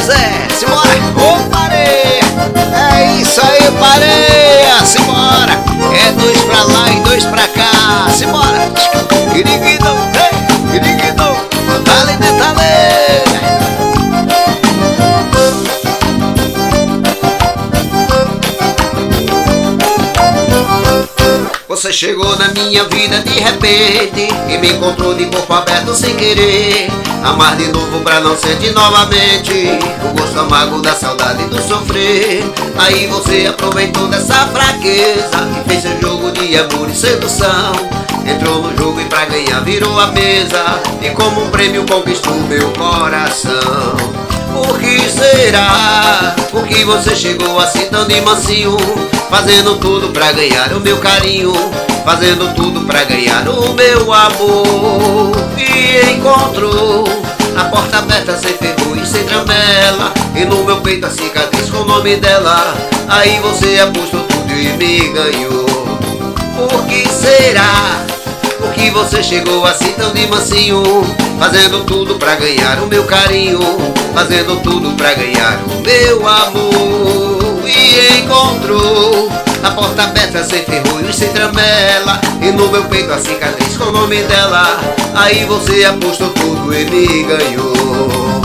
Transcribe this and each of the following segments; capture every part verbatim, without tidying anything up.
Zé, simbora! Ô, pareia! É isso aí, pareia! Simbora! É dois pra lá e dois pra cá! Simbora! Quiriguidão, ei! Quiriguidão! Dale, dale! Você chegou na minha vida de repente e me encontrou de corpo aberto sem querer. Amar de novo pra não sentir novamente o gosto amargo da saudade e do sofrer. Aí você aproveitou dessa fraqueza e fez seu jogo de amor e sedução. Entrou no jogo e pra ganhar virou a mesa e como um prêmio conquistou meu coração. Por que será? Por que você chegou assim tão de mansinho? Fazendo tudo pra ganhar o meu carinho, fazendo tudo pra ganhar o meu amor. E encontrou a porta aberta sem ferrugem, sem tramela, e no meu peito a cicatriz com o nome dela. Aí você apostou tudo e me ganhou. Por que será? Por que você chegou assim tão de mansinho? Fazendo tudo pra ganhar o meu carinho, fazendo tudo pra ganhar o meu amor. E encontrou a porta aberta sem ferrugem, sem tramela, e no meu peito a cicatriz com o nome dela. Aí você apostou tudo e me ganhou.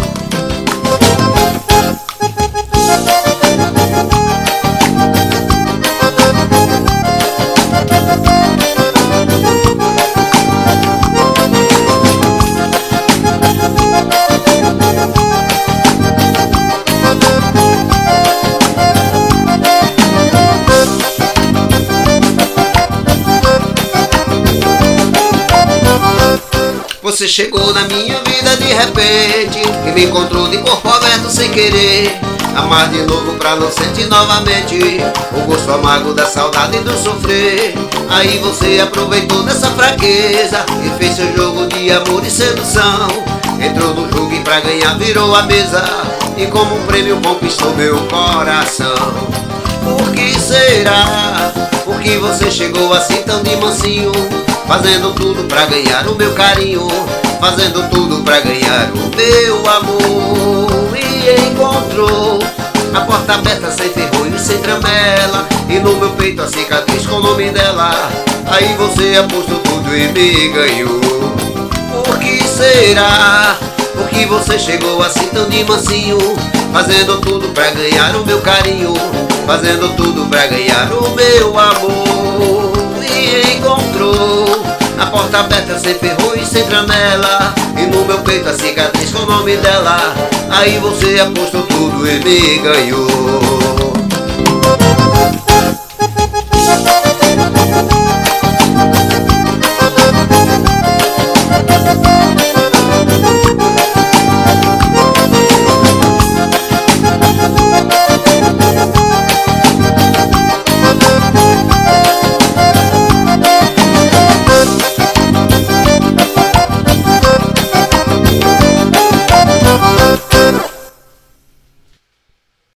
Você chegou na minha vida de repente e me encontrou de corpo aberto sem querer. Amar de novo pra não sentir novamente o gosto amargo da saudade e do sofrer. Aí você aproveitou dessa fraqueza e fez seu jogo de amor e sedução. Entrou no jogo e pra ganhar virou a mesa e como um prêmio conquistou meu coração. Por que será? Por que você chegou assim tão de mansinho? Fazendo tudo pra ganhar o meu carinho, fazendo tudo pra ganhar o meu amor. E encontrou a porta aberta sem ferrugem, sem tramela, e no meu peito a cicatriz com o nome dela. Aí você apostou tudo e me ganhou. Por que será? Por que você chegou assim tão de mansinho? Fazendo tudo pra ganhar o meu carinho, fazendo tudo pra ganhar o meu amor. E encontrou a porta aberta sem ferrugem, sem tramela, e no meu peito a cicatriz com o nome dela. Aí você apostou tudo e me ganhou.